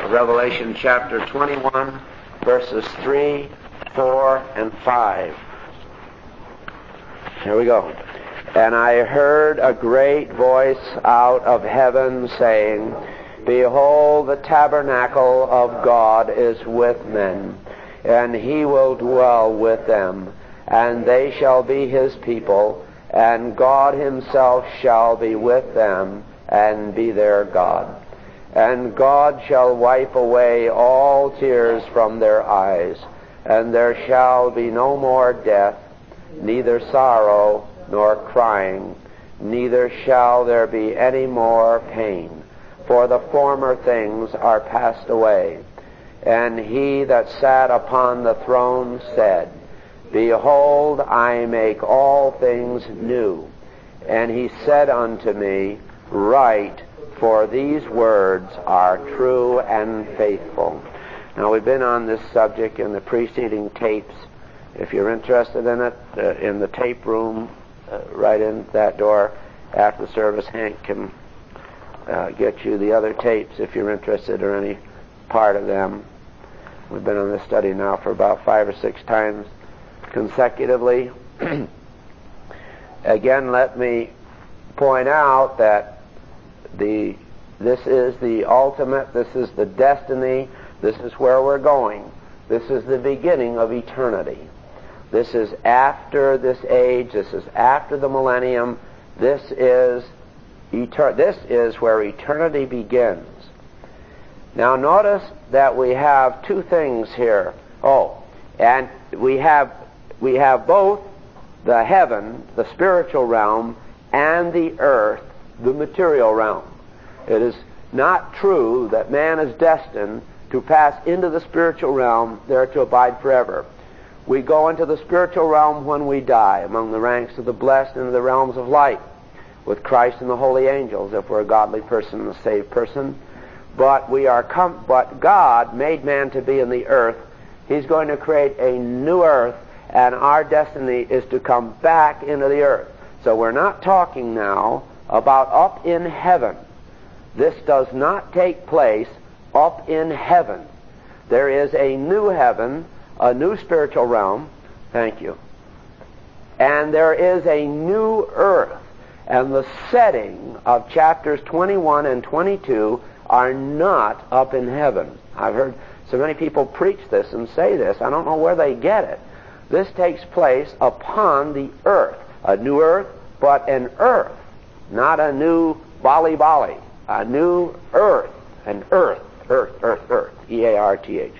Revelation chapter 21, verses 3, 4, and 5. Here we go. And I heard a great voice out of heaven saying, Behold, the tabernacle of God is with men, and he will dwell with them, and they shall be his people, and God himself shall be with them, and be their God. And God shall wipe away all tears from their eyes, and there shall be no more death, neither sorrow nor crying, neither shall there be any more pain, for the former things are passed away. And he that sat upon the throne said, Behold, I make all things new. And he said unto me, Write, for these words are true and faithful. Now, we've been on this subject in the preceding tapes. If you're interested in it, in the tape room, right in that door after the service, Hank can get you the other tapes if you're interested or any part of them. We've been on this study now for about 5 or 6 times consecutively. Again, let me point out that this is the ultimate, this is the destiny, this is where we're going. This is the beginning of eternity. This is after this age, this is after the millennium, this is where eternity begins. Now notice that we have 2 things here. And we have both the heaven, the spiritual realm, and the earth, the material realm. It is not true that man is destined to pass into the spiritual realm, there to abide forever. We go into the spiritual realm when we die, among the ranks of the blessed and the realms of light, with Christ and the holy angels, if we're a godly person and a saved person. But but God made man to be in the earth. He's going to create a new earth, and our destiny is to come back into the earth. So we're not talking now about up in heaven. This does not take place up in heaven. There is a new heaven, a new spiritual realm. Thank you. And there is a new earth. And the setting of chapters 21 and 22 are not up in heaven. I've heard so many people preach this and say this. I don't know where they get it. This takes place upon the earth. A new earth, but an earth. Not a new Bali. A new earth. An earth. Earth. E-A-R-T-H.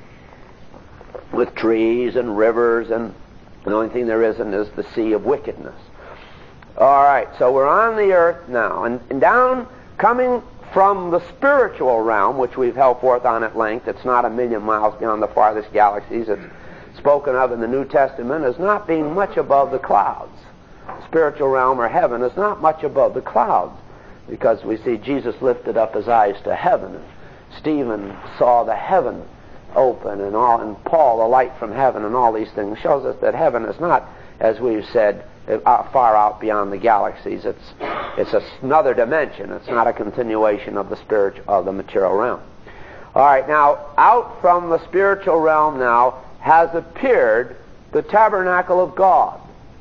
With trees and rivers, and the only thing there isn't is the sea of wickedness. All right, so we're on the earth now. And down, coming from the spiritual realm, which we've held forth on at length, it's not 1,000,000 miles beyond the farthest galaxies. It's spoken of in the New Testament as not being much above the clouds. The spiritual realm, or heaven, is not much above the clouds, because we see Jesus lifted up his eyes to heaven, and Stephen saw the heaven open, and Paul, the light from heaven, and all these things shows us that heaven is not, as we've said, far out beyond the galaxies. It's another dimension. It's not a continuation of the material realm. All right, now out from the spiritual realm now has appeared the tabernacle of God.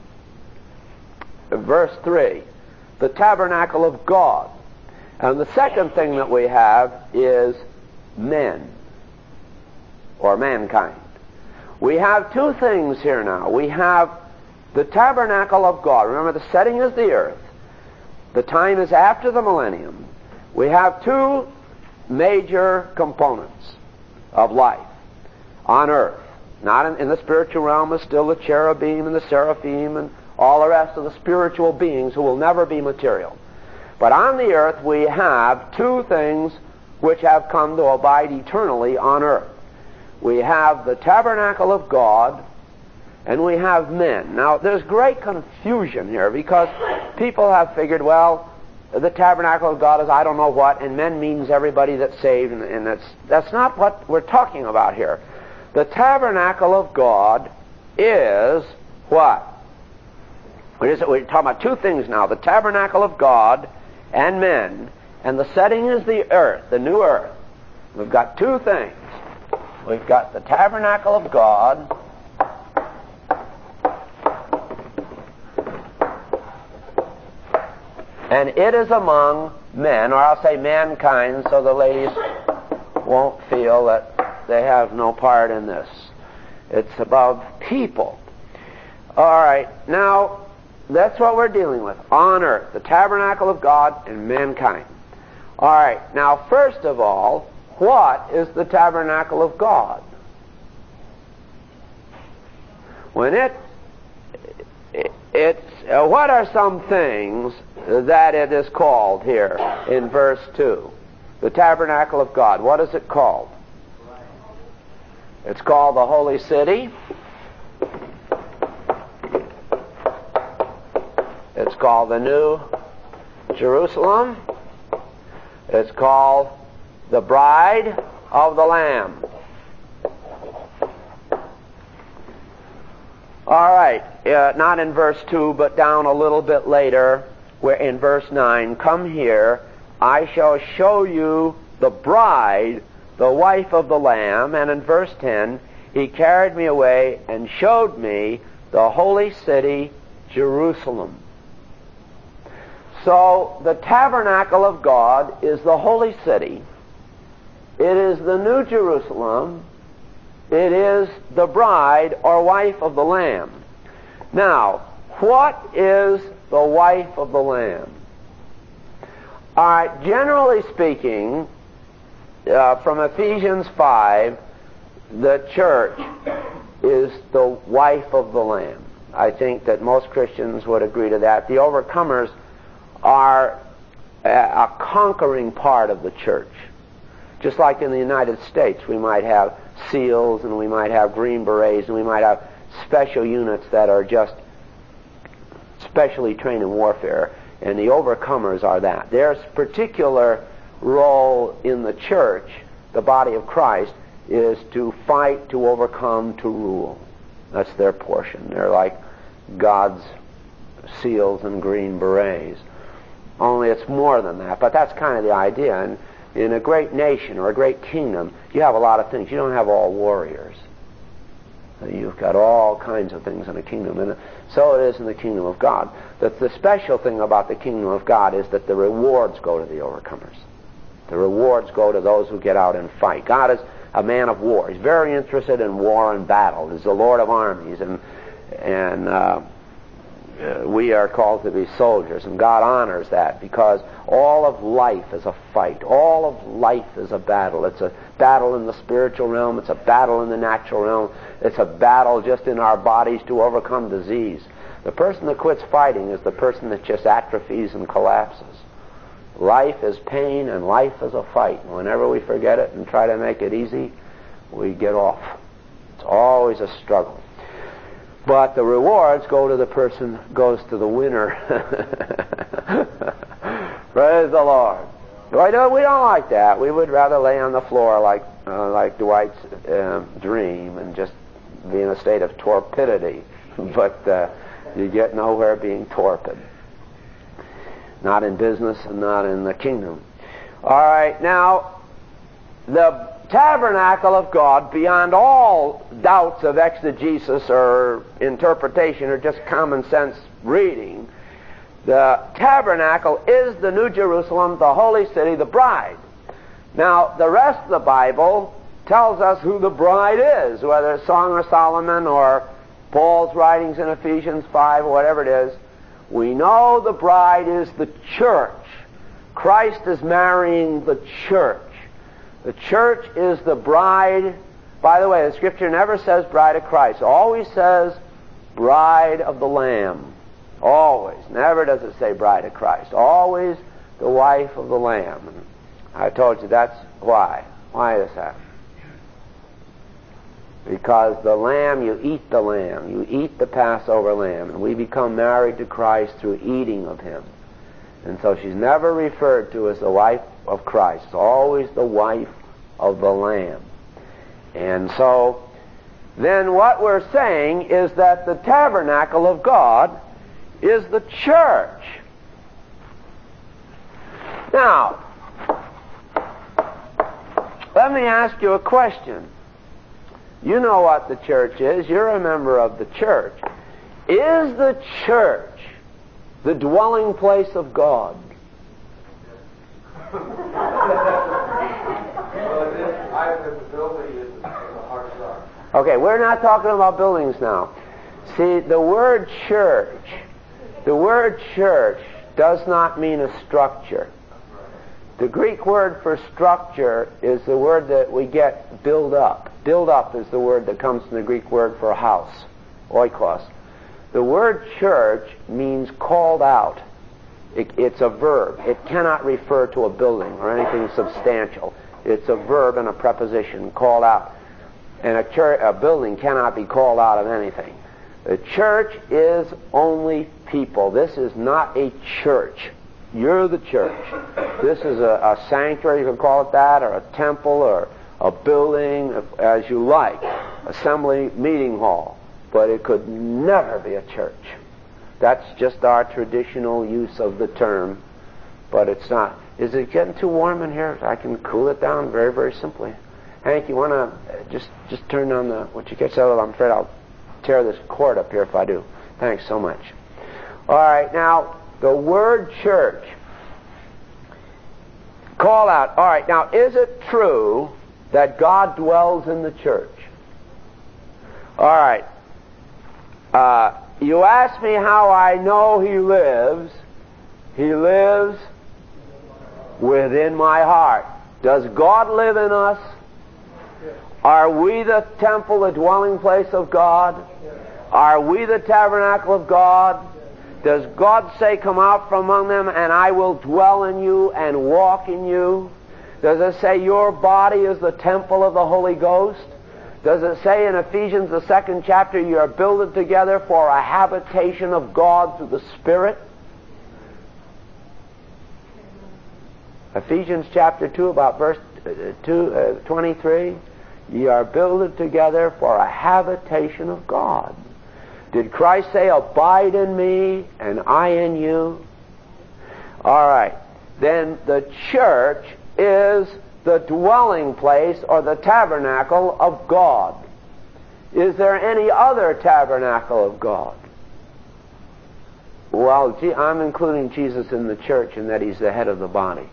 Verse 3, the tabernacle of God. And the second thing that we have is men, or mankind. We have 2 things here now. We have the tabernacle of God. Remember, the setting is the earth. The time is after the millennium. We have 2 major components of life on earth. Not in the spiritual realm is still the cherubim and the seraphim and all the rest of the spiritual beings who will never be material. But on the earth we have 2 things which have come to abide eternally on earth. We have the tabernacle of God, and we have men. Now, there's great confusion here, because people have figured, well, the tabernacle of God is I don't know what, and men means everybody that's saved, and that's not what we're talking about here. The tabernacle of God is what? We're talking about 2 things now. The tabernacle of God and men, and the setting is the earth, the new earth. We've got two things. We've got the tabernacle of God, and it is among men, or I'll say mankind, so the ladies won't feel that they have no part in this. It's above people. All right, now that's what we're dealing with. On earth, the tabernacle of God and mankind. All right, now first of all, what is the tabernacle of God? When what are some things that it is called here in verse 2? The tabernacle of God. What is it called? It's called the holy city. It's called the New Jerusalem. It's called the bride of the Lamb. All right, not in verse 2, but down a little bit later, where in verse 9, come here, I shall show you the bride, the wife of the Lamb. And in verse 10, he carried me away and showed me the holy city, Jerusalem. So the tabernacle of God is the holy city. It is the New Jerusalem. It is the bride or wife of the Lamb. Now, what is the wife of the Lamb? All right, generally speaking, from Ephesians 5, the church is the wife of the Lamb. I think that most Christians would agree to that. The overcomers are a conquering part of the church. Just like in the United States, we might have SEALs and we might have Green Berets and we might have special units that are just specially trained in warfare, and the overcomers are that. Their particular role in the church, the body of Christ, is to fight, to overcome, to rule. That's their portion. They're like God's SEALs and Green Berets. Only it's more than that, but that's kind of the idea. And in a great nation or a great kingdom, you have a lot of things. You don't have all warriors. You've got all kinds of things in a kingdom, and so it is in the kingdom of God. But the special thing about the kingdom of God is that the rewards go to the overcomers. The rewards go to those who get out and fight. God is a man of war. He's very interested in war and battle. He's the Lord of armies, and we are called to be soldiers, and God honors that, because all of life is a fight. All of life is a battle. It's a battle in the spiritual realm. It's a battle in the natural realm. It's a battle just in our bodies to overcome disease. The person that quits fighting is the person that just atrophies and collapses. Life is pain and life is a fight. And whenever we forget it and try to make it easy, we get off. It's always a struggle. But the rewards go to the person, goes to the winner. Praise the Lord. We don't like that. We would rather lay on the floor like Dwight's dream and just be in a state of torpidity. But you get nowhere being torpid. Not in business and not in the kingdom. All right, now, the tabernacle of God, beyond all doubts of exegesis or interpretation or just common sense reading, the tabernacle is the New Jerusalem, the holy city, the bride. Now, the rest of the Bible tells us who the bride is, whether it's Song of Solomon or Paul's writings in Ephesians 5 or whatever it is. We know the bride is the church. Christ is marrying the church. The church is the bride. By the way, the Scripture never says bride of Christ. It always says bride of the Lamb. Always. Never does it say bride of Christ. Always the wife of the Lamb. And I told you that's why. Why is that? Because the lamb, you eat the lamb. You eat the Passover lamb. And we become married to Christ through eating of Him. And so she's never referred to as the wife of Christ. It's always the wife of the Lamb. And so, then what we're saying is that the tabernacle of God is the church. Now, Let me ask you a question. You know what the church is. You're a member of the church. Is the church the dwelling place of God? Okay, we're not talking about buildings now. See, the word church does not mean a structure. The Greek word for structure is the word that we get build up. Build up is the word that comes from the Greek word for house, oikos. The word church means called out. It's a verb. It cannot refer to a building or anything substantial. It's a verb and a preposition, called out. And a building cannot be called out of anything. The church is only people. This is not a church. You're the church. This is a sanctuary, you can call it that, or a temple, or a building, as you like. Assembly, meeting hall. But it could never be a church. That's just our traditional use of the term, but it's not. Is it getting too warm in here? I can cool it down very, very simply. Hank, you want to just turn on the, what you get settled? I'm afraid I'll tear this cord up here if I do. Thanks so much. All right, now, the word church. Call out. All right, now, is it true that God dwells in the church? All right. You ask me how I know He lives. He lives within my heart. Does God live in us? Are we the temple, the dwelling place of God? Are we the tabernacle of God? Does God say, come out from among them and I will dwell in you and walk in you? Does it say your body is the temple of the Holy Ghost? Does it say in Ephesians, the 2nd chapter, you are builded together for a habitation of God through the Spirit? Ephesians chapter 2, about verse 23. Ye are builded together for a habitation of God. Did Christ say, abide in me and I in you? All right. Then the church is the dwelling place or the tabernacle of God. Is there any other tabernacle of God? Well, I'm including Jesus in the church in that He's the head of the body.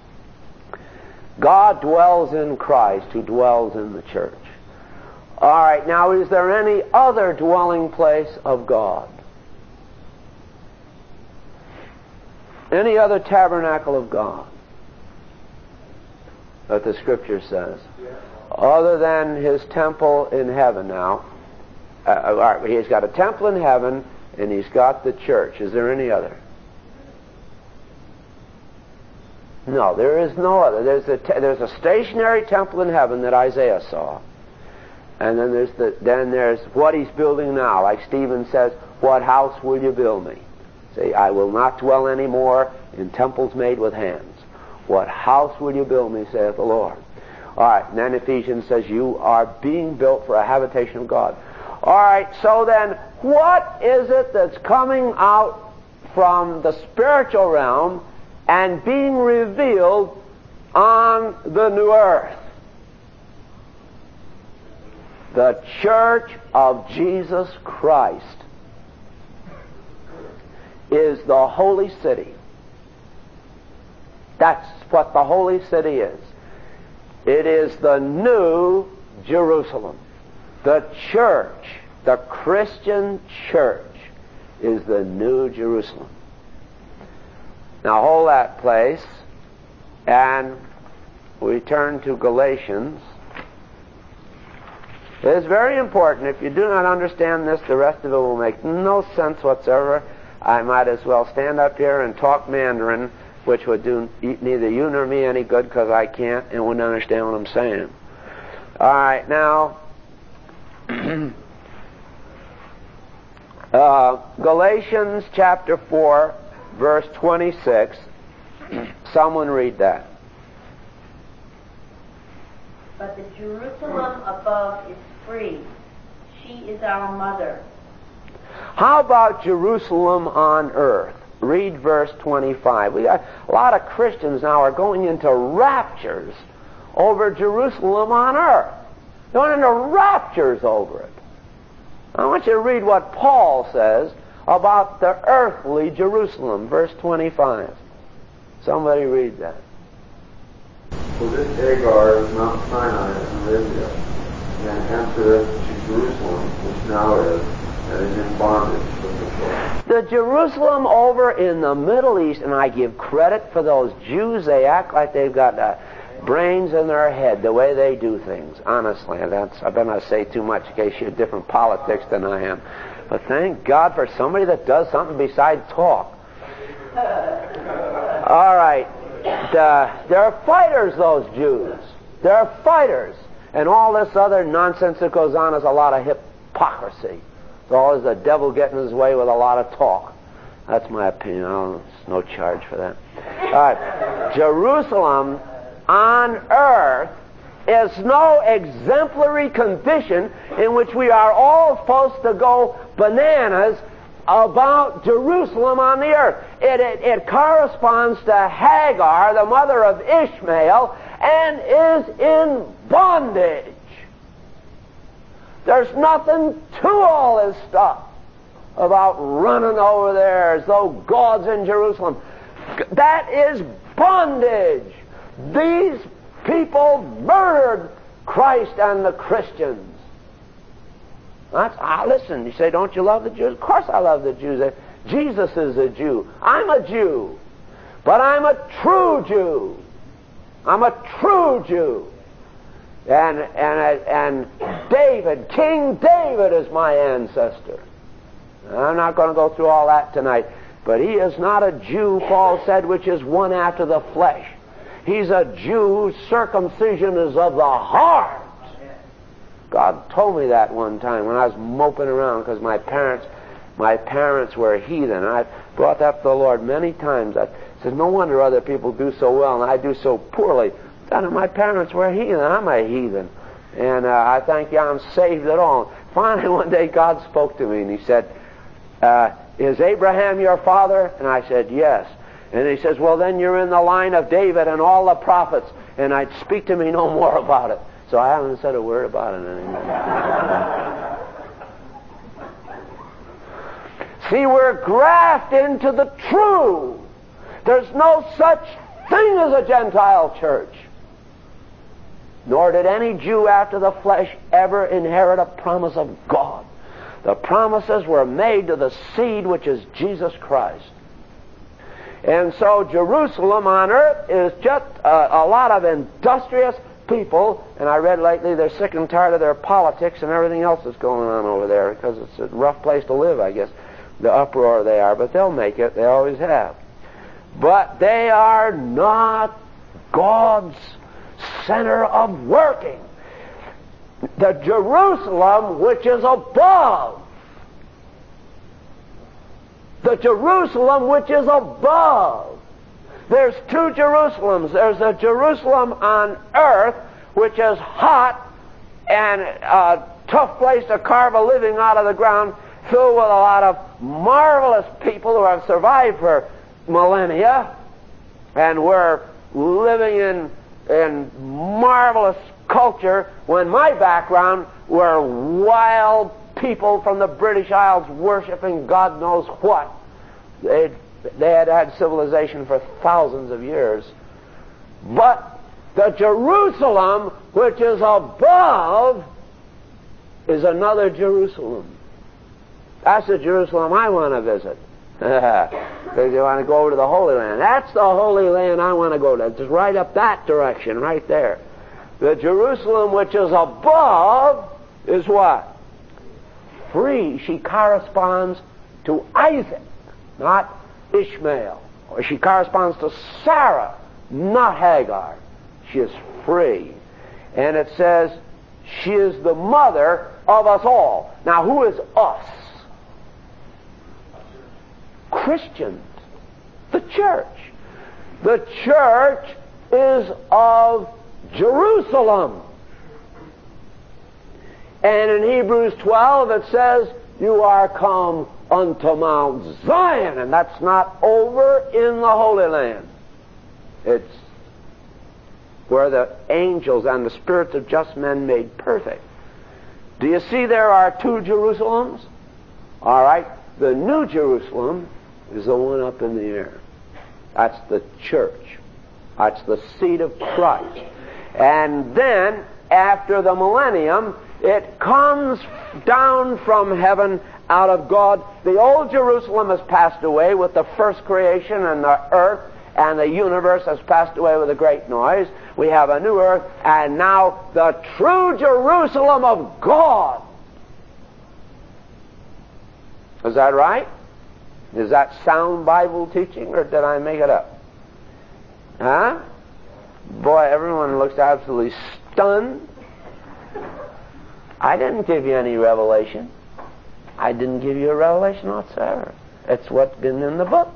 God dwells in Christ who dwells in the church. All right, now is there any other dwelling place of God? Any other tabernacle of God that the Scripture says? Other than His temple in heaven now. All right, He's got a temple in heaven and He's got the church. Is there any other? No, there is no other. There's a stationary temple in heaven that Isaiah saw. And then there's what He's building now. Like Stephen says, what house will you build me? Say, I will not dwell any more in temples made with hands. What house will you build me, saith the Lord? All right, and then Ephesians says, you are being built for a habitation of God. All right, so then, what is it that's coming out from the spiritual realm and being revealed on the new earth? The church of Jesus Christ is the holy city. That's what the holy city is. It is the new Jerusalem. The church, the Christian church, is the new Jerusalem. Now hold that place, and we turn to Galatians. It is very important. If you do not understand this, the rest of it will make no sense whatsoever. I might as well stand up here and talk Mandarin, which would do neither you nor me any good because I can't and wouldn't understand what I'm saying. All right, now, Galatians chapter 4, verse 26. Someone read that. But the Jerusalem above is free. She is our mother. How about Jerusalem on earth? Read verse 25. We got a lot of Christians now are going into raptures over Jerusalem on earth. He went into raptures over it. I want you to read what Paul says about the earthly Jerusalem, verse 25. Somebody read that. For this Hagar is Mount Sinai in Arabia, and entereth to Jerusalem, which now is, and is in bondage with the Lord. The Jerusalem over in the Middle East, and I give credit for those Jews, they act like they've got brains in their head, the way they do things. Honestly, I better not say too much in case you're different politics than I am. But thank God for somebody that does something besides talk. All right. They're fighters, those Jews. They're fighters. And all this other nonsense that goes on is a lot of hypocrisy. It's always the devil getting his way with a lot of talk. That's my opinion. There's no charge for that. All right. Jerusalem on earth is no exemplary condition in which we are all supposed to go bananas about Jerusalem on the earth. It corresponds to Hagar, the mother of Ishmael, and is in bondage. There's nothing to all this stuff about running over there as though God's in Jerusalem. That is bondage. These people murdered Christ and the Christians. Listen, you say, don't you love the Jews? Of course I love the Jews. Jesus is a Jew. I'm a Jew. But I'm a true Jew. I'm a true Jew. And David, King David is my ancestor. I'm not going to go through all that tonight. But he is not a Jew, Paul said, which is one after the flesh. He's a Jew whose circumcision is of the heart. God told me that one time when I was moping around because my parents were heathen. And I brought that to the Lord many times. I said, no wonder other people do so well and I do so poorly. My parents were heathen. I'm a heathen. And I thank you I'm saved at all. Finally, one day God spoke to me and he said, is Abraham your father? And I said, yes. And he says, well, then you're in the line of David and all the prophets. And I'd speak to me no more about it. So I haven't said a word about it anymore. See, we're grafted into the true. There's no such thing as a Gentile church. Nor did any Jew after the flesh ever inherit a promise of God. The promises were made to the seed which is Jesus Christ. And so Jerusalem on earth is just a lot of industrious people, and I read lately they're sick and tired of their politics and everything else that's going on over there because it's a rough place to live, I guess, the uproar they are, but they'll make it. They always have. But they are not God's center of working. The Jerusalem which is above. The Jerusalem which is above. There's two Jerusalems. There's a Jerusalem on earth which is hot and a tough place to carve a living out of the ground, filled with a lot of marvelous people who have survived for millennia and were living in marvelous culture, when my background were wild people from the British Isles worshiping God knows what. They had civilization for thousands of years. But the Jerusalem which is above is another Jerusalem. That's the Jerusalem I want to visit. Because you want to go over to the Holy Land. That's the Holy Land I want to go to. Just right up that direction, right there. The Jerusalem which is above is what? Free. She corresponds to Isaac, not Ishmael. Or she corresponds to Sarah, not Hagar. She is free. And it says she is the mother of us all. Now, who is us? Christians. The church. The church is of Jerusalem. And in Hebrews 12 it says, you are come unto Mount Zion. And that's not over in the Holy Land. It's where the angels and the spirits of just men made perfect. Do you see there are two Jerusalems? All right. The New Jerusalem is the one up in the air. That's the church. That's the seat of Christ. And then, after the millennium, it comes down from heaven out of God. The old Jerusalem has passed away with the first creation, and the earth and the universe has passed away with a great noise. We have a new earth, and now the true Jerusalem of God. Is that right? Is that sound Bible teaching, or did I make it up? Huh? Boy, everyone looks absolutely stunned. I didn't give you any revelation. I didn't give you a revelation whatsoever. It's what's been in the book.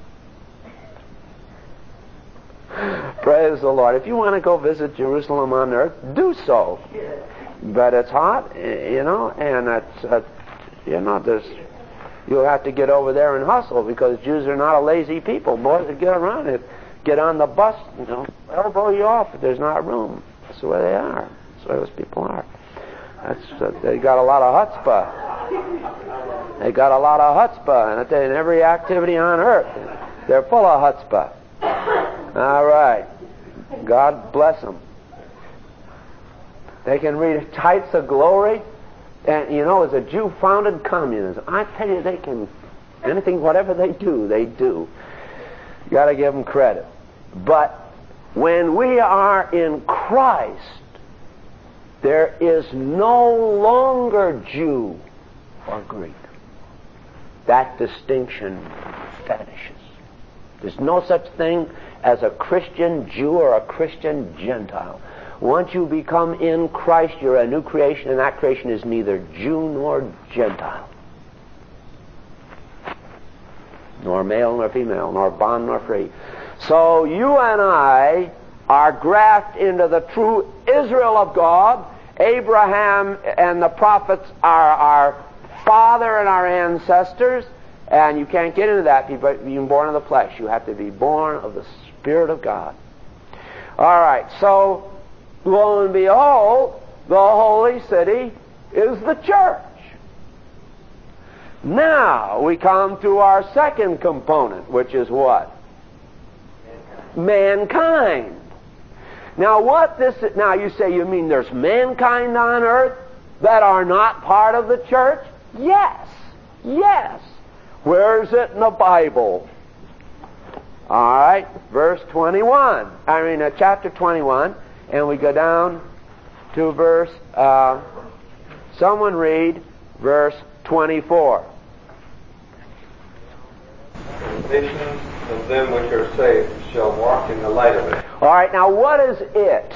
Praise the Lord. If you want to go visit Jerusalem on earth, do so. But it's hot, and it's, you'll have to get over there and hustle, because Jews are not a lazy people. Boy, they get around it. Get on the bus, elbow you off if there's not room. That's the way they are. That's the way those people are. They got a lot of chutzpah. They got a lot of chutzpah in every activity on earth. They're full of chutzpah. All right. God bless them. They can read Heights of Glory. And, as a Jew founded communism, I tell you, they can, whatever they do, they do. You got to give them credit. But when we are in Christ, there is no longer Jew or Greek. That distinction vanishes. There's no such thing as a Christian Jew or a Christian Gentile. Once you become in Christ, you're a new creation, and that creation is neither Jew nor Gentile, nor male nor female, nor bond nor free. So you and I are grafted into the true Israel of God. Abraham and the prophets are our father and our ancestors, and you can't get into that being born of the flesh. You have to be born of the Spirit of God. All right, so lo and behold, the holy city is the church. Now we come to our second component, which is what? Mankind. Now now you say, you mean there's mankind on earth that are not part of the church? Yes. Yes. Where is it in the Bible? All right, chapter 21, and we go down to verse, someone read verse 24. Nations of them which are saved shall walk in the light of it. All right, now what is it?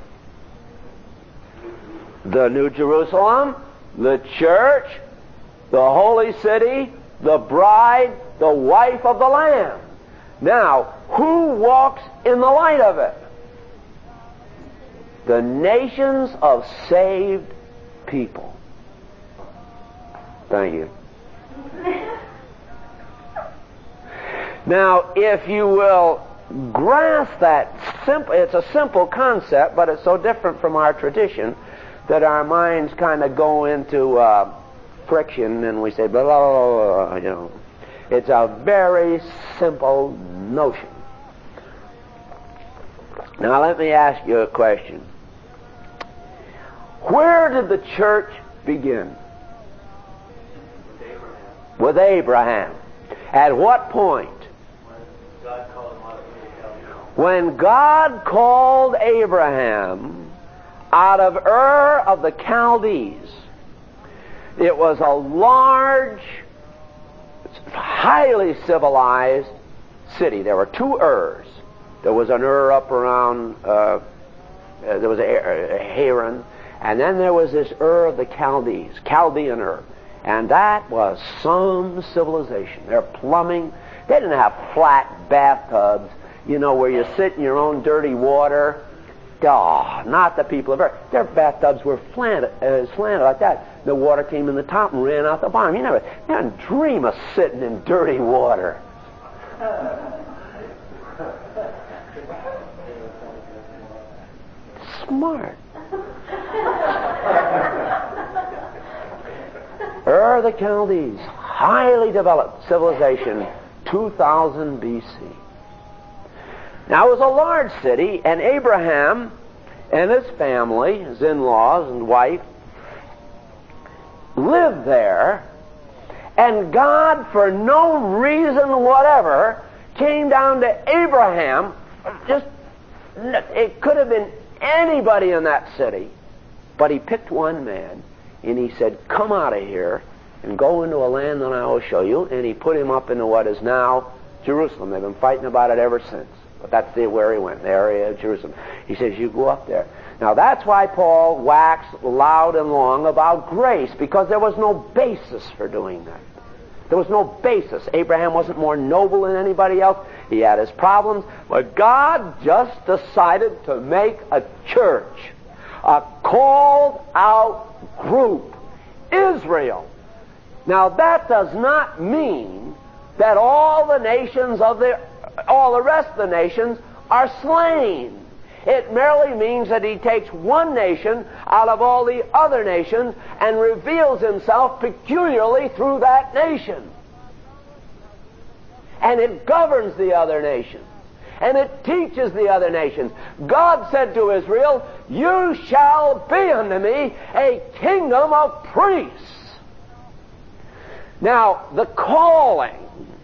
The New Jerusalem, the church, the holy city, the bride, the wife of the Lamb. Now, who walks in the light of it? The nations of saved people. Thank you. Now, if you will grasp that it's a simple concept, but it's so different from our tradition that our minds kind of go into friction, and we say blah, blah, blah, blah. It's a very simple notion. Now let me ask you a question. Where did the church begin? With Abraham. At what point? When God called Abraham out of Ur of the Chaldees. It was a large, highly civilized city. There were two Urs. There was an Ur up around, there was a Haran, and then there was this Ur of the Chaldees, Chaldean Ur. And that was some civilization. Their plumbing, they didn't have flat bathtubs, where you sit in your own dirty water. Oh, not the people of Earth. Their bathtubs were slanted like that. The water came in the top and ran out the bottom. You never dream of sitting in dirty water. smart. Ur the Chaldees, highly developed civilization, 2000 BC. Now it was a large city, and Abraham and his family, his in-laws and wife, lived there, and God, for no reason whatever, came down to Abraham. It could have been anybody in that city, but he picked one man, and he said, come out of here and go into a land that I will show you, and he put him up into what is now Jerusalem. They've been fighting about it ever since, but that's where he went, the area of Jerusalem. He says, you go up there. Now that's why Paul waxed loud and long about grace, because there was no basis for doing that. There was no basis. Abraham wasn't more noble than anybody else. He had his problems, but God just decided to make a church, a called out group, Israel. Now that does not mean that all the rest of the nations are slain. It merely means that he takes one nation out of all the other nations and reveals himself peculiarly through that nation. And it governs the other nations. And it teaches the other nations. God said to Israel, you shall be unto me a kingdom of priests. Now, the calling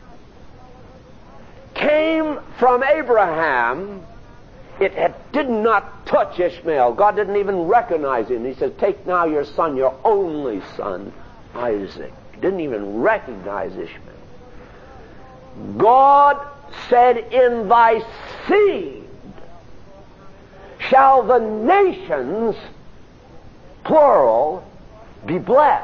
came from Abraham. It did not touch Ishmael. God didn't even recognize him. He said, take now your son, your only son, Isaac. He didn't even recognize Ishmael. God said, in thy seed shall the nations, plural, be blessed.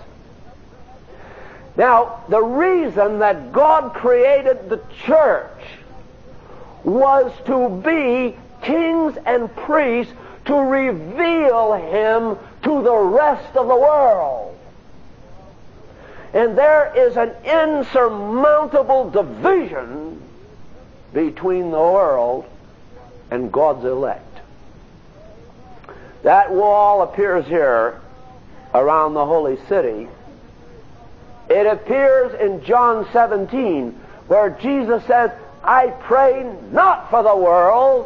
Now, the reason that God created the church was to be kings and priests to reveal Him to the rest of the world. And there is an insurmountable division between the world and God's elect. That wall appears here around the holy city. It appears in John 17, where Jesus says, I pray not for the world,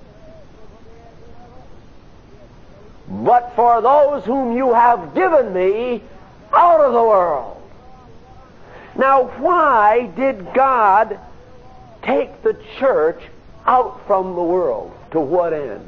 but for those whom you have given me out of the world. Now, why did God take the church out from the world? To what end?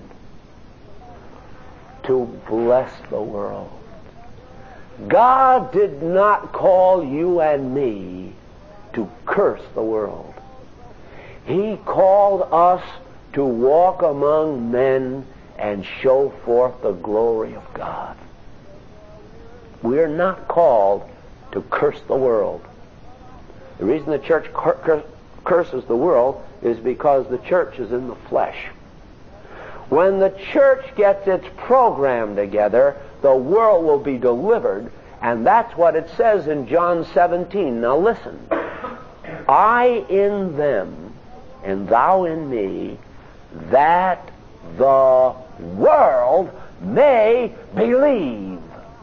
To bless the world. God did not call you and me to curse the world. He called us to walk among men and show forth the glory of God. We are not called to curse the world. The reason the church curses the world is because the church is in the flesh. When the church gets its program together, the world will be delivered, and that's what it says in John 17. Now listen. I in them, and thou in me, that the world may believe.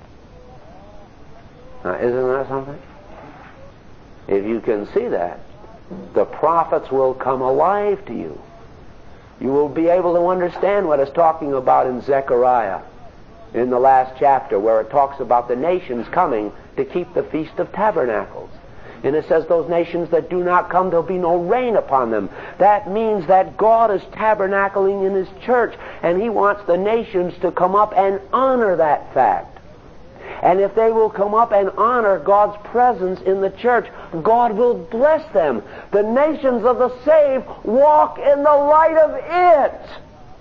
Now, isn't that something? If you can see that, the prophets will come alive to you. You will be able to understand what it's talking about in Zechariah, in the last chapter, where it talks about the nations coming to keep the Feast of Tabernacles. And it says those nations that do not come, there'll be no rain upon them. That means that God is tabernacling in His church, and He wants the nations to come up and honor that fact. And if they will come up and honor God's presence in the church, God will bless them. The nations of the saved walk in the light of it.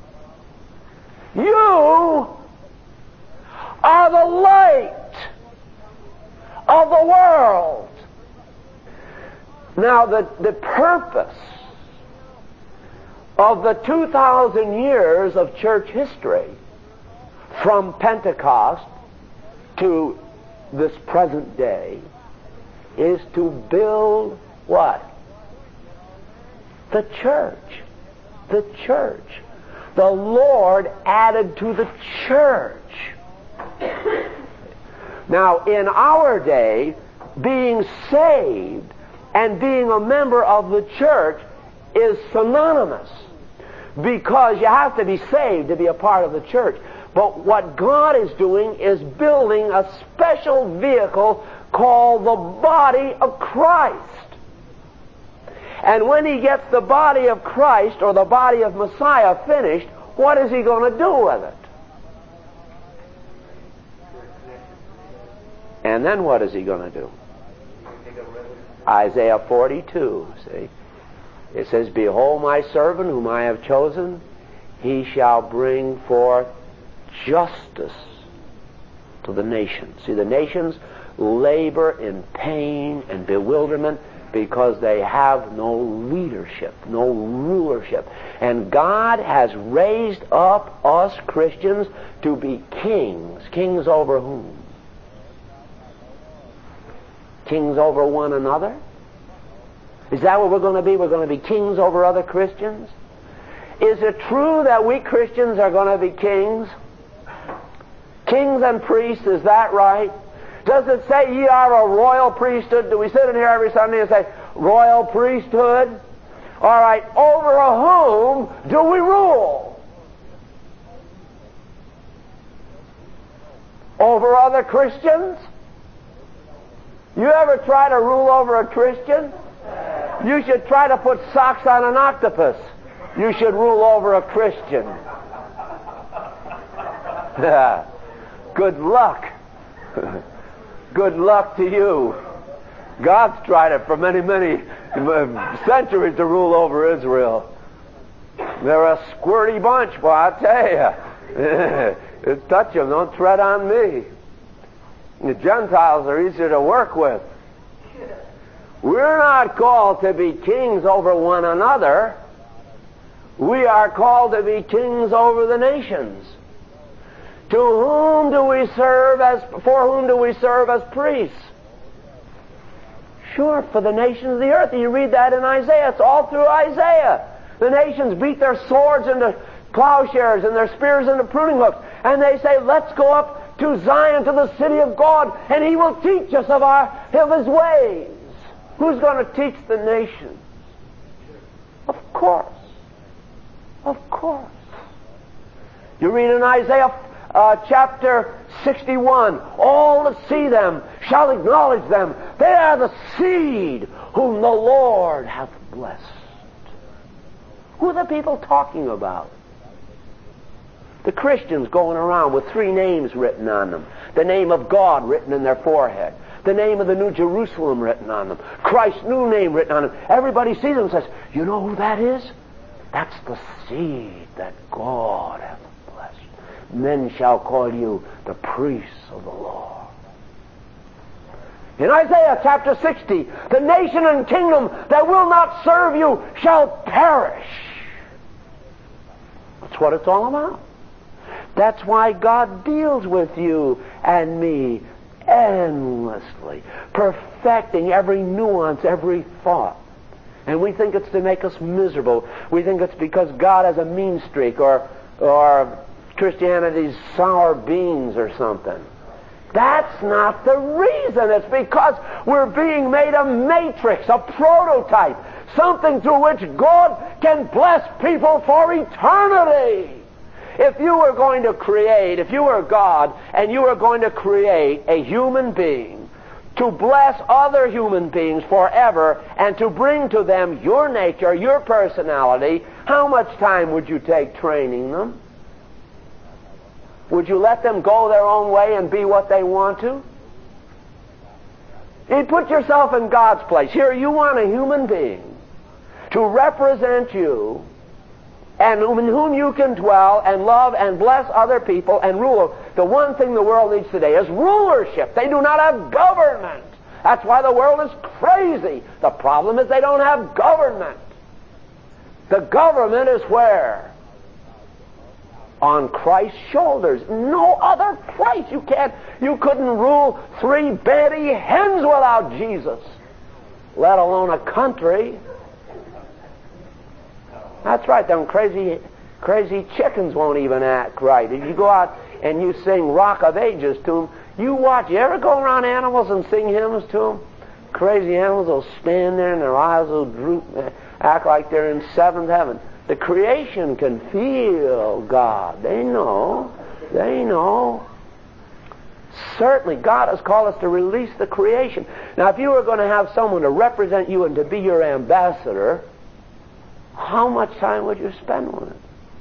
You are the light of the world. Now, the purpose of the 2,000 years of church history, from Pentecost to this present day, is to build what? The church. The church. the Lord added to the church. Now, in our day, being saved and being a member of the church is synonymous, because you have to be saved to be a part of the church. But what God is doing is building a special vehicle called the body of Christ. And when He gets the body of Christ, or the body of Messiah, finished, what is He going to do with it? And then what is He going to do? Isaiah 42, see? It says, "Behold my servant whom I have chosen, he shall bring forth justice to the nations." See, the nations labor in pain and bewilderment because they have no leadership, no rulership. And God has raised up us Christians to be kings. Kings over whom? Kings over one another? Is that what we're going to be? We're going to be kings over other Christians? Is it true that we Christians are going to be kings? Kings and priests, is that right? Does it say ye are a royal priesthood? Do we sit in here every Sunday and say, royal priesthood? All right, over whom do we rule? Over other Christians? You ever try to rule over a Christian? You should try to put socks on an octopus. You should rule over a Christian. Good luck. Good luck to you. God's tried it for many, many centuries to rule over Israel. They're a squirty bunch, boy, I tell you. Touch them, don't tread on me. The Gentiles are easier to work with. We're not called to be kings over one another. We are called to be kings over the nations. To whom do we serve for whom do we serve as priests? Sure, for the nations of the earth. You read that in Isaiah. It's all through Isaiah. The nations beat their swords into plowshares and their spears into pruning hooks. And they say, let's go up to Zion, to the city of God, and He will teach us of His ways. Who's going to teach the nations? Of course. Of course. You read in Isaiah chapter 61, all that see them shall acknowledge them. They are the seed whom the Lord hath blessed. Who are the people talking about? The Christians going around with 3 names written on them. The name of God written in their forehead. The name of the New Jerusalem written on them. Christ's new name written on them. Everybody sees them and says, you know who that is? That's the seed that God hath blessed. Men shall call you the priests of the Lord. In Isaiah chapter 60, the nation and kingdom that will not serve you shall perish. That's what it's all about. That's why God deals with you and me endlessly, perfecting every nuance, every thought. And we think it's to make us miserable. We think it's because God has a mean streak or Christianity's sour beans or something. That's not the reason. It's because we're being made a matrix, a prototype, something through which God can bless people for eternity. If you were going to create, if you were God and you were going to create a human being to bless other human beings forever and to bring to them your nature, your personality, how much time would you take training them? Would you let them go their own way and be what they want to? You put yourself in God's place. Here you want a human being to represent you and in whom you can dwell and love and bless other people and rule. The one thing the world needs today is rulership. They do not have government. That's why the world is crazy. The problem is they don't have government. The government is where? On Christ's shoulders. No other place. You couldn't rule 3 baby hens without Jesus, let alone a country. That's right, them crazy Crazy chickens won't even act right. If you go out and you sing Rock of Ages to them, you ever go around animals and sing hymns to them? Crazy animals will stand there and their eyes will droop, act like they're in seventh heaven. The creation can feel God. They know. Certainly, God has called us to release the creation. Now, if you were going to have someone to represent you and to be your ambassador, how much time would you spend with it?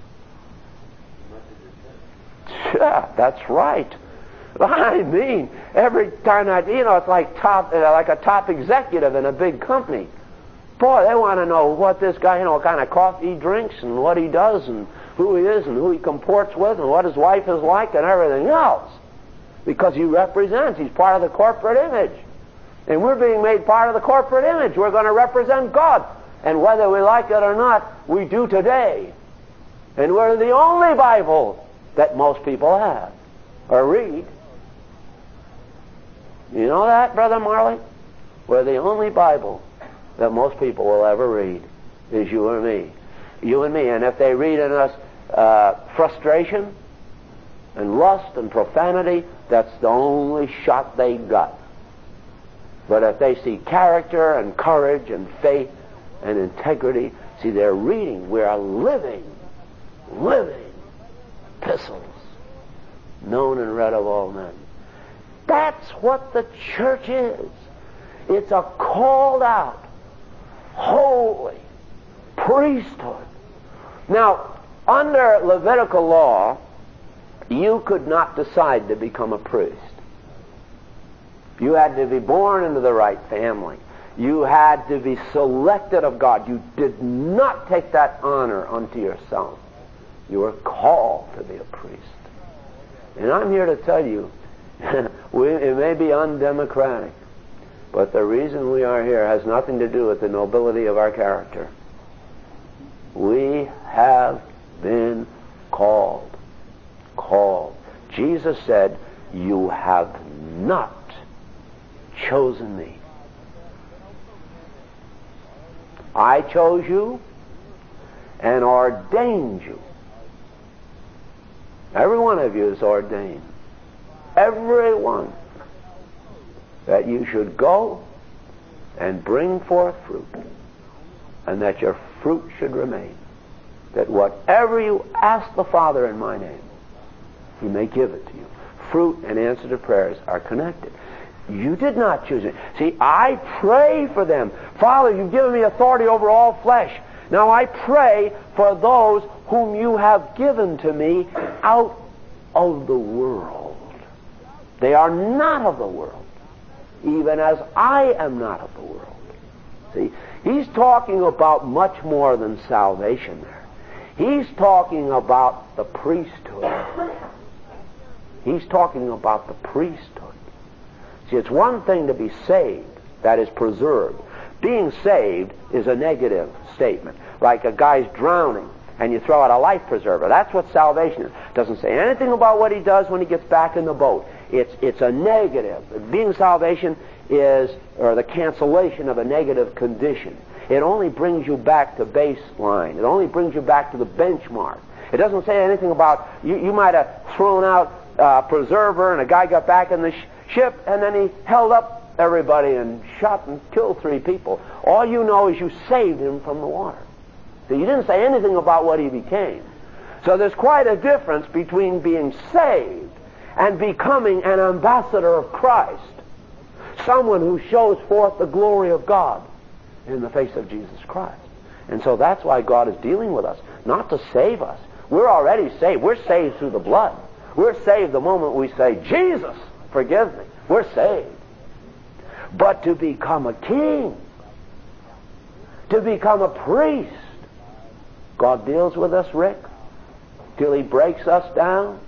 Yeah, that's right. I mean, every time it's like a top executive in a big company. Boy, they want to know what this guy, what kind of coffee he drinks and what he does and who he is and who he comports with and what his wife is like and everything else. Because he represents, he's part of the corporate image. And we're being made part of the corporate image. We're going to represent God. And whether we like it or not, we do today. And we're the only Bible that most people have or read. You know that, Brother Marley? We're the only Bible that most people will ever read is you and me. You and me. And if they read in us frustration and lust and profanity, that's the only shot they got. But if they see character and courage and faith and integrity, see, they're reading. We are living epistles, known and read of all men. That's what the church is. It's a called out, holy priesthood. Now, under Levitical law, you could not decide to become a priest. You had to be born into the right family. You had to be selected of God. You did not take that honor unto yourself. You were called to be a priest. And I'm here to tell you, it may be undemocratic, but the reason we are here has nothing to do with the nobility of our character. We have been called. Jesus said, "You have not chosen me. I chose you and ordained you." Every one of you is ordained. Every one. That you should go and bring forth fruit, and that your fruit should remain. That whatever you ask the Father in my name, He may give it to you. Fruit and answer to prayers are connected. You did not choose it. See, I pray for them. Father, you've given me authority over all flesh. Now I pray for those whom you have given to me out of the world. They are not of the world, even as I am not of the world. See, he's talking about much more than salvation there. He's talking about the priesthood. He's talking about the priesthood. See, it's one thing to be saved, that is preserved. Being saved is a negative statement. Like a guy's drowning and you throw out a life preserver. That's what salvation is. It doesn't say anything about what he does when he gets back in the boat. It's a negative. Being salvation is, or the cancellation of a negative condition. It only brings you back to baseline. It only brings you back to the benchmark. It doesn't say anything about, you might have thrown out a preserver and a guy got back in the ship and then he held up everybody and shot and killed 3 people. All you know is you saved him from the water. So you didn't say anything about what he became. So there's quite a difference between being saved and becoming an ambassador of Christ. Someone who shows forth the glory of God in the face of Jesus Christ. And so that's why God is dealing with us. Not to save us. We're already saved. We're saved through the blood. We're saved the moment we say, Jesus, forgive me. We're saved. But to become a king, to become a priest, God deals with us, Rick, till He breaks us down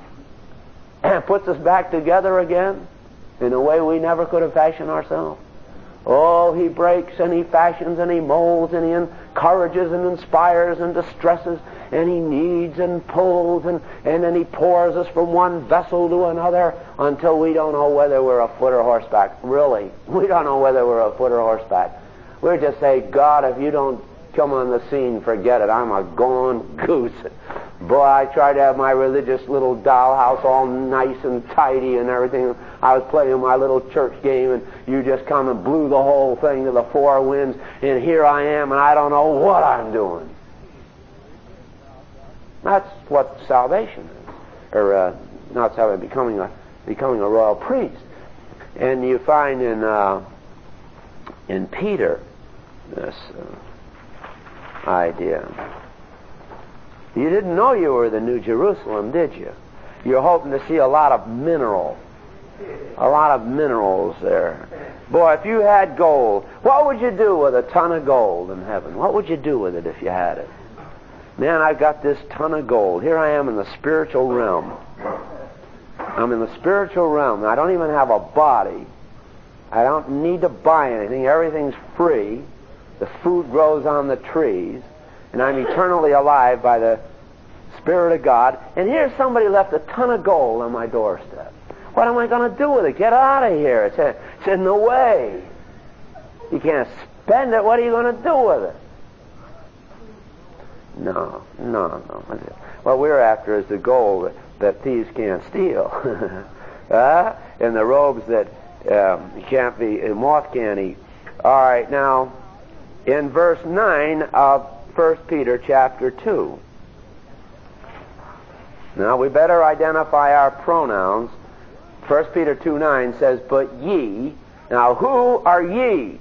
and puts us back together again in a way we never could have fashioned ourselves. Oh, He breaks and He fashions and He molds and He encourages and inspires and distresses and He kneads and pulls and then He pours us from one vessel to another until we don't know whether we're a foot or horseback. Really, we don't know whether we're a foot or horseback. We're just saying, God, if you don't come on the scene, forget it. I'm a gone goose. Boy, I tried to have my religious little dollhouse all nice and tidy and everything. I was playing my little church game, and you just come and blew the whole thing to the four winds, and here I am, and I don't know what I'm doing. That's what salvation is. Or, not salvation, becoming a royal priest. And you find in Peter this idea. You didn't know you were the New Jerusalem, did you? You're hoping to see a lot of minerals there. Boy, if you had gold, what would you do with a ton of gold in heaven? What would you do with it if you had it? Man, I've got this ton of gold. Here I am in the spiritual realm. I'm in the spiritual realm. I don't even have a body. I don't need to buy anything. Everything's free. The food grows on the trees. And I'm eternally alive by the Spirit of God. And here's somebody left a ton of gold on my doorstep. What am I going to do with it? Get out of here. It's in the way. You can't spend it. What are you going to do with it? No. What we're after is the gold that thieves can't steal. And the robes that moth can't eat. All right, now, in verse 9 of 1 Peter chapter 2. Now, we better identify our pronouns. 1 Peter 2:9 says, but ye. Now, who are ye?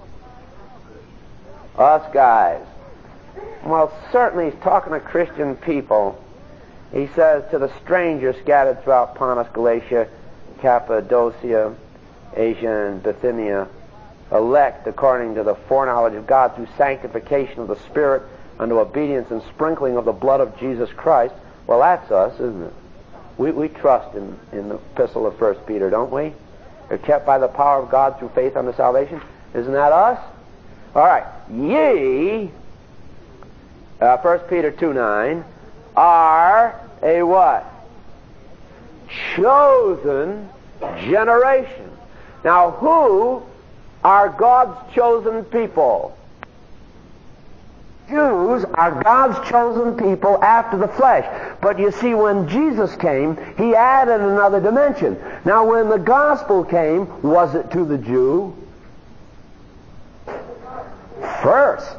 Us guys. Well, certainly he's talking to Christian people. He says, to the strangers scattered throughout Pontus, Galatia, Cappadocia, Asia, and Bithynia, elect according to the foreknowledge of God through sanctification of the Spirit unto obedience and sprinkling of the blood of Jesus Christ. Well, that's us, isn't it? We trust in the epistle of 1 Peter, don't we? We're kept by the power of God through faith unto salvation. Isn't that us? All right. Ye, 1 Peter 2:9, are a what? Chosen generation. Now, who are God's chosen people? Jews are God's chosen people after the flesh. But you see, when Jesus came, He added another dimension. Now, when the gospel came, was it to the Jew? First.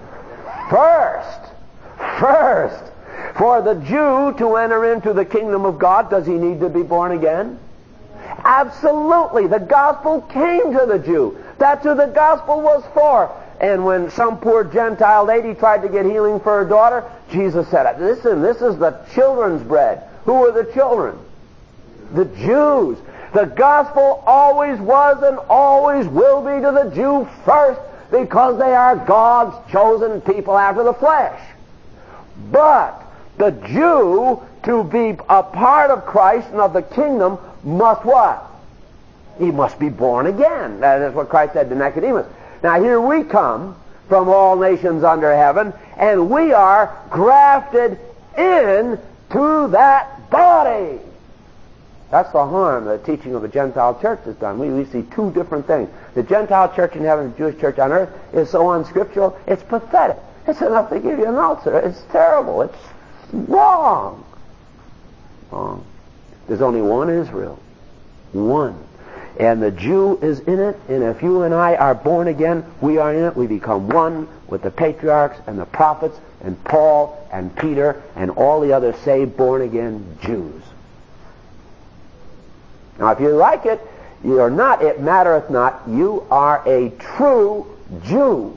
For the Jew to enter into the kingdom of God, does he need to be born again? Absolutely. The gospel came to the Jew. That's who the gospel was for. And when some poor Gentile lady tried to get healing for her daughter, Jesus said, listen, this is the children's bread. Who are the children? The Jews. The gospel always was and always will be to the Jew first, because they are God's chosen people after the flesh. But the Jew, to be a part of Christ and of the kingdom, must what? He must be born again. That is what Christ said to Nicodemus. Now here we come from all nations under heaven, and we are grafted into that body. That's the harm the teaching of the Gentile church has done. We see two different things. The Gentile church in heaven and the Jewish church on earth is so unscriptural, it's pathetic. It's enough to give you an ulcer. It's terrible. It's wrong. There's only one Israel. One. And the Jew is in it, and if you and I are born again, we are in it. We become one with the patriarchs and the prophets and Paul and Peter and all the other saved, born-again Jews. Now, if you like it, you are not, it mattereth not, you are a true Jew.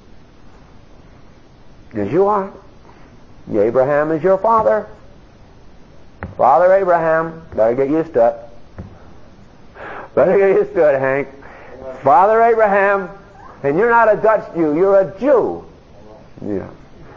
As you are. Abraham is your father. Father Abraham. Better get used to it. Better get used to it, Hank. Father Abraham. And you're not a Dutch Jew, you're a Jew. Yeah.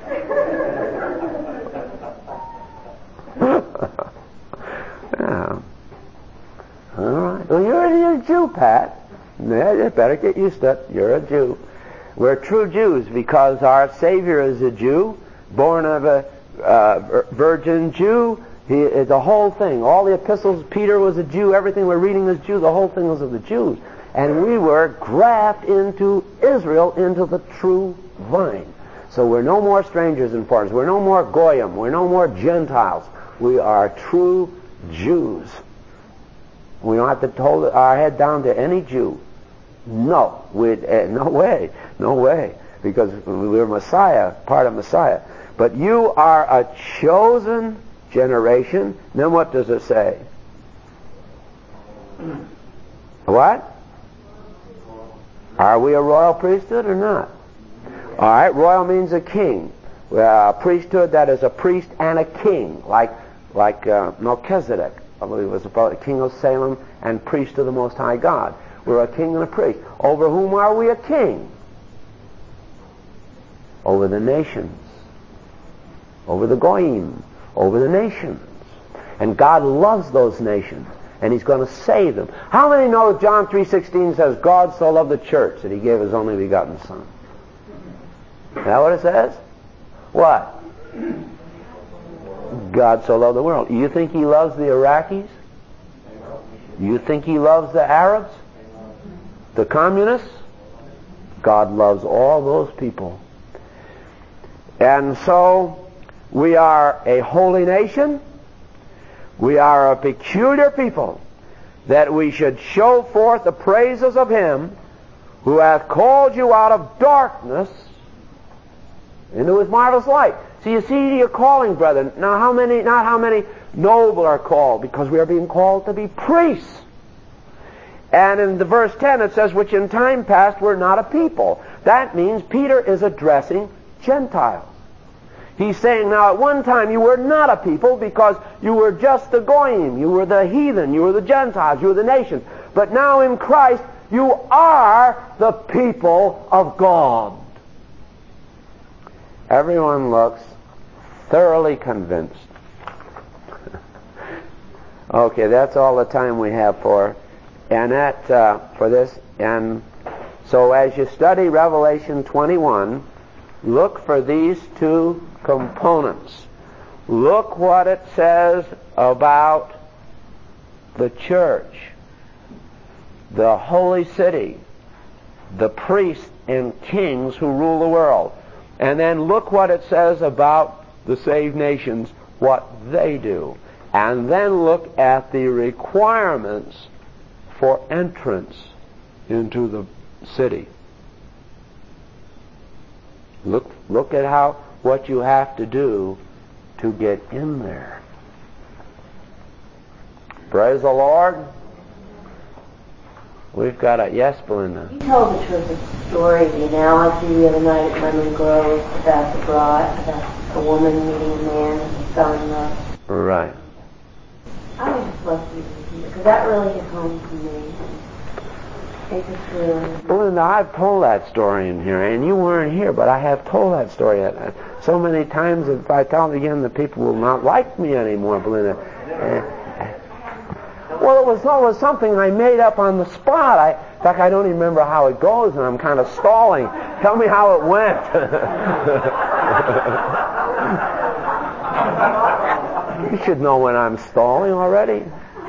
Yeah. All right. Well, you're a Jew, Pat. Yeah, you better get used to it. You're a Jew. We're true Jews because our Savior is a Jew, born of a virgin Jew. The whole thing, all the epistles, Peter was a Jew, everything we're reading is Jew, the whole thing was of the Jews. And we were grafted into Israel, into the true vine. So we're no more strangers and foreigners. We're no more Goyim. We're no more Gentiles. We are true Jews. We don't have to hold our head down to any Jew. No. No way. No way. Because we're Messiah, part of Messiah. But you are a chosen generation. Then what does it say? What? Are we a royal priesthood or not? All right, royal means a king. A priesthood that is a priest and a king, like Melchizedek. I believe was about the king of Salem and priest of the Most High God. We're a king and a priest. Over whom are we a king? Over the nations. Over the Goyim. Over the nations. And God loves those nations. And He's going to save them. How many know John 3:16 says, God so loved the church that He gave His only begotten Son? Is that what it says? What? God so loved the world. You think He loves the Iraqis? You think He loves the Arabs? The communists? God loves all those people. And so, we are a holy nation. We are a peculiar people, that we should show forth the praises of Him who hath called you out of darkness into His marvelous light. So you see your calling, brethren. Now not how many noble are called, because we are being called to be priests. And in the verse 10 it says, which in time past were not a people. That means Peter is addressing Gentiles. He's saying, now at one time you were not a people because you were just the Goyim, you were the heathen, you were the Gentiles, you were the nations. But now in Christ you are the people of God. Everyone looks thoroughly convinced. Okay, that's all the time we have for this. And so as you study Revelation 21, look for these two components. Look what it says about the church, the holy city, the priests and kings who rule the world. And then look what it says about the saved nations, what they do. And then look at the requirements for entrance into the city. Look at what you have to do to get in there. Praise the Lord. We've got a yes, Belinda. You told the terrific story, the analogy the other night at Lemon Grove about the bride, about a woman meeting a man and he fell in love. Right. I would just love for you to hear, because that really hit home for me. It just really... Belinda, I've told that story in here, and you weren't here, but I have told that story so many times that if I tell it again, the people will not like me anymore, Belinda. Well, it was something I made up on the spot. In fact, I don't even remember how it goes, and I'm kind of stalling. Tell me how it went. You should know when I'm stalling already.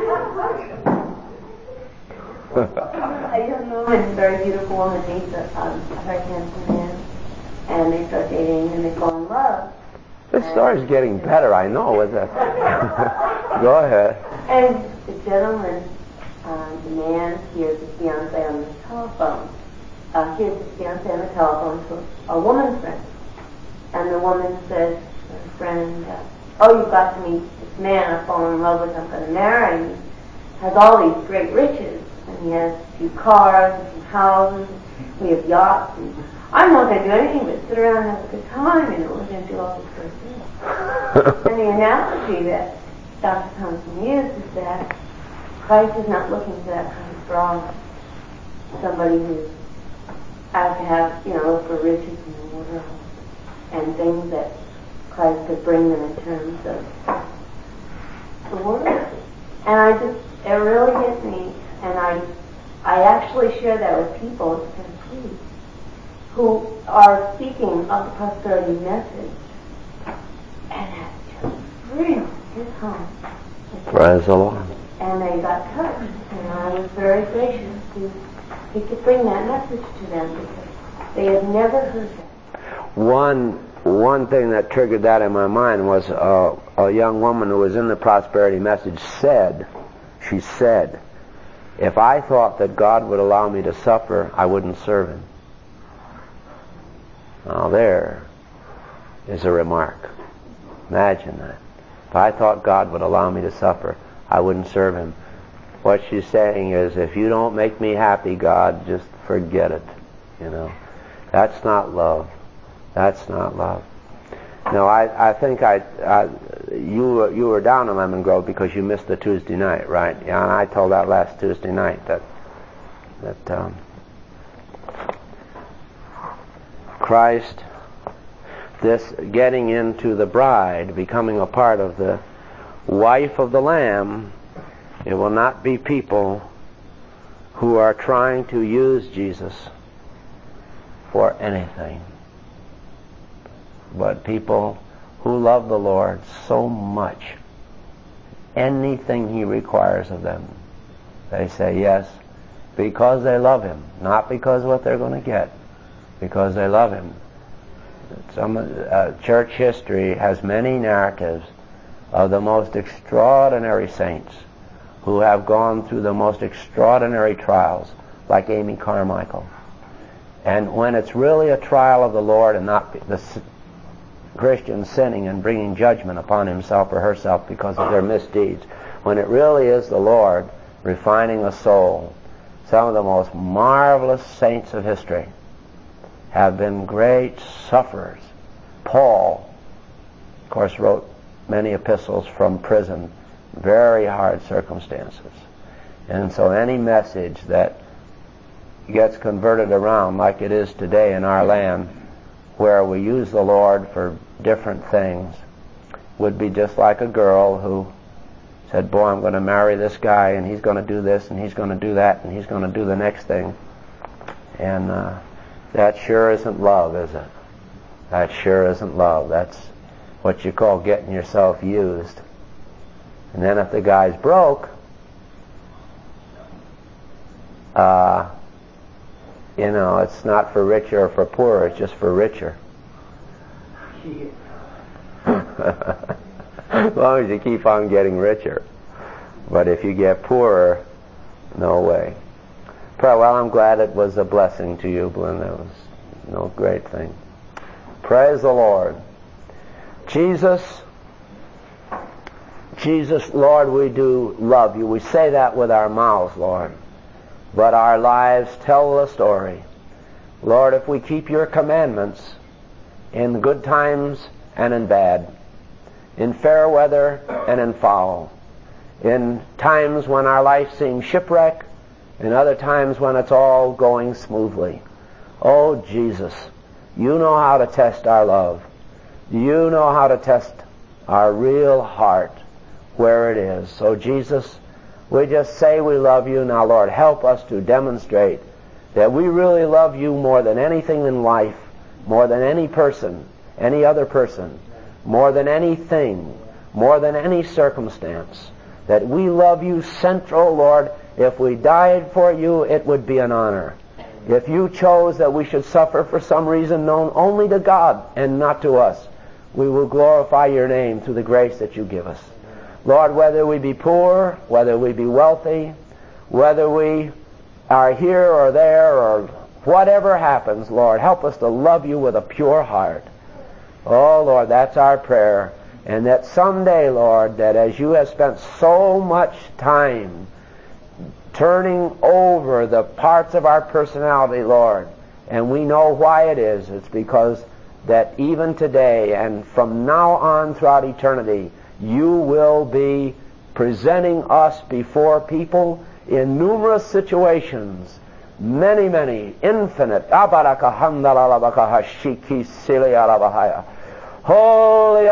A young woman, a very beautiful woman, meets a very handsome man, and they start dating, and they fall in love. This story's getting better, I know. Go ahead. And the gentleman, the man, hears his fiancée on the telephone. Hears his fiancée on the telephone to a woman friend. And the woman says to her friend, oh, you've got to meet this man I've fallen in love with, I'm going to marry him. He has all these great riches. And he has a few cars and some houses. We have yachts. And I'm not going to do anything but sit around and have a good time. We're going to do all this great things. And the analogy that Dr. Thompson used is that Christ is not looking for that kind of bride. Somebody who's out to have, look for riches in the world and things that Christ could bring them in terms of the world. And it really hit me. And I actually share that with people who are speaking of the prosperity message, and that just really hit home. Praise the Lord. And they got touched, and I was very gracious to bring that message to them because they had never heard that. One thing that triggered that in my mind was a young woman who was in the prosperity message said, if I thought that God would allow me to suffer, I wouldn't serve Him. Now there is a remark. Imagine that. If I thought God would allow me to suffer, I wouldn't serve Him. What she's saying is, if you don't make me happy, God, just forget it. That's not love. That's not love. No, I think you were down in Lemon Grove because you missed the Tuesday night, right? Yeah, and I told that last Tuesday night that Christ, this getting into the bride, becoming a part of the wife of the Lamb, it will not be people who are trying to use Jesus for anything, but people who love the Lord so much, anything He requires of them, they say yes, because they love Him, not because of what they're going to get, because they love Him. Church history has many narratives of the most extraordinary saints who have gone through the most extraordinary trials, like Amy Carmichael. And when it's really a trial of the Lord and not the Christian sinning and bringing judgment upon himself or herself because of their misdeeds, when it really is the Lord refining a soul, some of the most marvelous saints of history have been great sufferers. Paul, of course, wrote many epistles from prison, very hard circumstances. And so any message that gets converted around like it is today in our land, where we use the Lord for different things, would be just like a girl who said, boy, I'm going to marry this guy, and he's going to do this, and he's going to do that, and he's going to do the next thing. And that sure isn't love, is it? That sure isn't love. That's what you call getting yourself used. And then if the guy's broke, it's not for richer or for poorer, it's just for richer. As long as you keep on getting richer. But if you get poorer, no way. Well, I'm glad it was a blessing to you, Belinda. It was no great thing. Praise the Lord. Jesus, Lord, we do love you. We say that with our mouths, Lord. But our lives tell the story. Lord, if we keep your commandments in good times and in bad, in fair weather and in foul, in times when our life seems shipwreck, and other times when it's all going smoothly. Oh, Jesus, you know how to test our love. You know how to test our real heart, where it is. So, Jesus, we just say we love you. Now, Lord, help us to demonstrate that we really love you more than anything in life, more than any person, any other person, more than anything, more than any circumstance, that we love you central, Lord. If we died for you, it would be an honor. If you chose that we should suffer for some reason known only to God and not to us, we will glorify your name through the grace that you give us. Lord, whether we be poor, whether we be wealthy, whether we are here or there, or whatever happens, Lord, help us to love you with a pure heart. Oh, Lord, that's our prayer. And that someday, Lord, that as you have spent so much time turning over the parts of our personality, Lord, and we know why it is. It's because that even today and from now on throughout eternity, you will be presenting us before people in numerous situations, many, many, infinite. Holy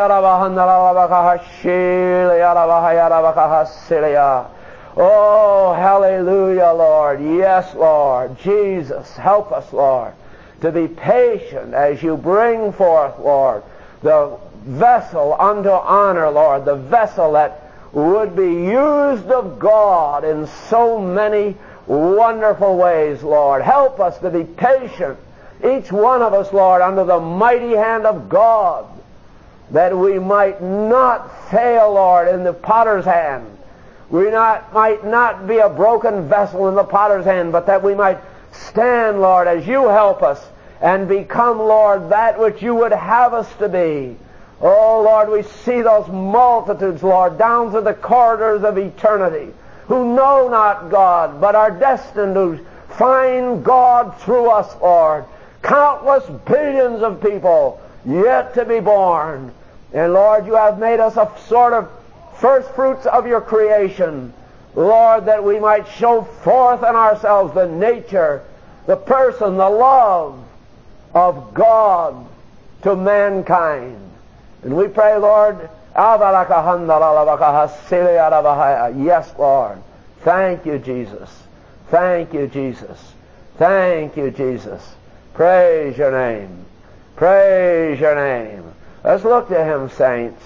oh, hallelujah, Lord. Yes, Lord. Jesus, help us, Lord, to be patient as you bring forth, Lord, the vessel unto honor, Lord, the vessel that would be used of God in so many wonderful ways, Lord. Help us to be patient each one of us, Lord, under the mighty hand of God, that we might not fail, Lord, in the potter's hand. We might not be a broken vessel in the potter's hand, but that we might stand, Lord, as you help us, and become, Lord, that which you would have us to be. Oh, Lord, we see those multitudes, Lord, down through the corridors of eternity, who know not God, but are destined to find God through us, Lord. Countless billions of people yet to be born. And, Lord, you have made us a sort of first fruits of your creation, Lord, that we might show forth in ourselves the nature, the person, the love of God to mankind. And we pray, Lord, yes, Lord. Thank you, Jesus. Thank you, Jesus. Thank you, Jesus. Praise your name. Praise your name. Let's look to him, saints.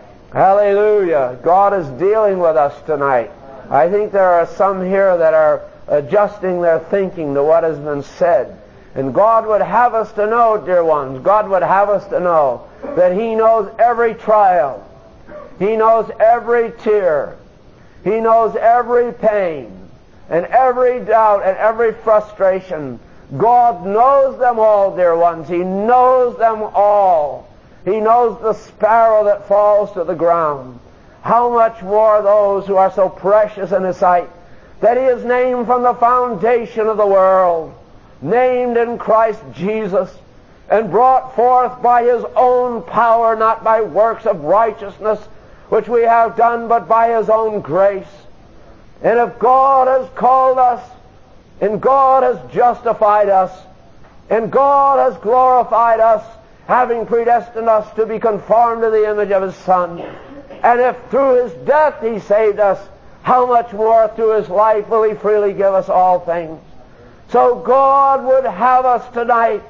Hallelujah. God is dealing with us tonight. I think there are some here that are adjusting their thinking to what has been said. And God would have us to know, dear ones, God would have us to know that he knows every trial. He knows every tear. He knows every pain and every doubt and every frustration. God knows them all, dear ones. He knows them all. He knows the sparrow that falls to the ground. How much more those who are so precious in his sight, that he is named from the foundation of the world, named in Christ Jesus, and brought forth by his own power, not by works of righteousness which we have done, but by his own grace. And if God has called us, and God has justified us, and God has glorified us, having predestined us to be conformed to the image of his Son, and if through his death he saved us, how much more through his life will he freely give us all things? So God would have us tonight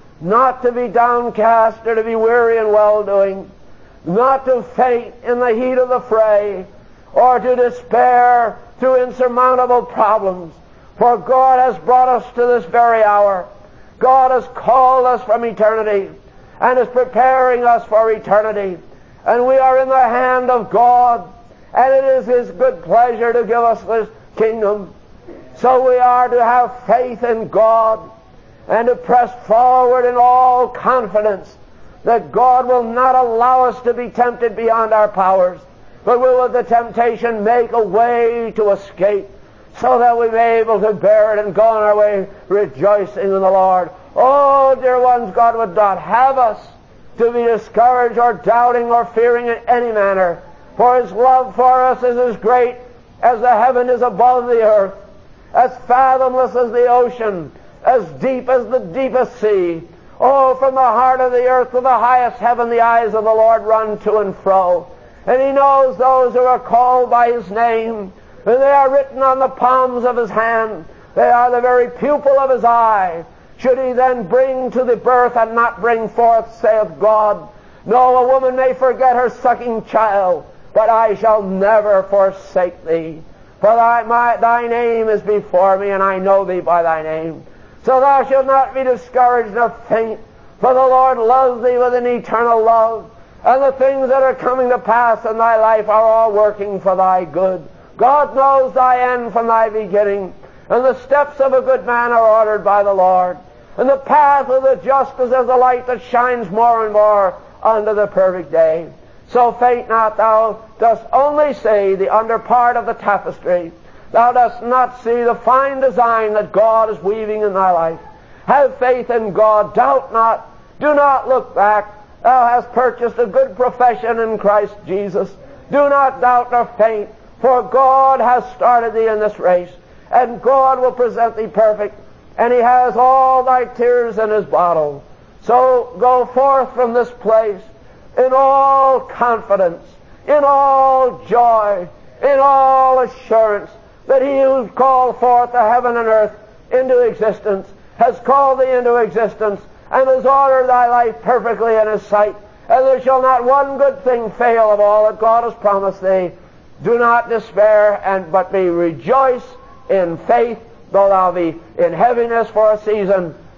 not to be downcast or to be weary in well-doing, not to faint in the heat of the fray, or to despair through insurmountable problems. For God has brought us to this very hour. God has called us from eternity and is preparing us for eternity. And we are in the hand of God, and it is his good pleasure to give us this kingdom. So we are to have faith in God and to press forward in all confidence that God will not allow us to be tempted beyond our powers, but will with the temptation make a way to escape, so that we may be able to bear it and go on our way rejoicing in the Lord. Oh, dear ones, God would not have us to be discouraged or doubting or fearing in any manner, for his love for us is as great as the heaven is above the earth, as fathomless as the ocean, as deep as the deepest sea. Oh, from the heart of the earth to the highest heaven the eyes of the Lord run to and fro. And he knows those who are called by his name, and they are written on the palms of his hand. They are the very pupil of his eye. Should he then bring to the birth and not bring forth, saith God? No, a woman may forget her sucking child, but I shall never forsake thee. For thy name is before me, and I know thee by thy name. So thou shalt not be discouraged nor faint, for the Lord loves thee with an eternal love, and the things that are coming to pass in thy life are all working for thy good. God knows thy end from thy beginning, and the steps of a good man are ordered by the Lord, and the path of the just is as the light that shines more and more unto the perfect day. So faint not, thou dost only see the under part of the tapestry. Thou dost not see the fine design that God is weaving in thy life. Have faith in God. Doubt not. Do not look back. Thou hast purchased a good profession in Christ Jesus. Do not doubt nor faint, for God has started thee in this race, and God will present thee perfect, and he has all thy tears in his bottle. So go forth from this place in all confidence, in all joy, in all assurance, that he who called forth the heaven and earth into existence has called thee into existence, and has ordered thy life perfectly in his sight, and there shall not one good thing fail of all that God has promised thee. Do not despair, but be rejoiced in faith, though thou be in heaviness for a season,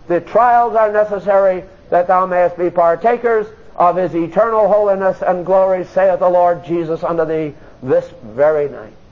the trials are necessary that thou mayest be partakers of his eternal holiness and glory, saith the Lord Jesus unto thee this very night.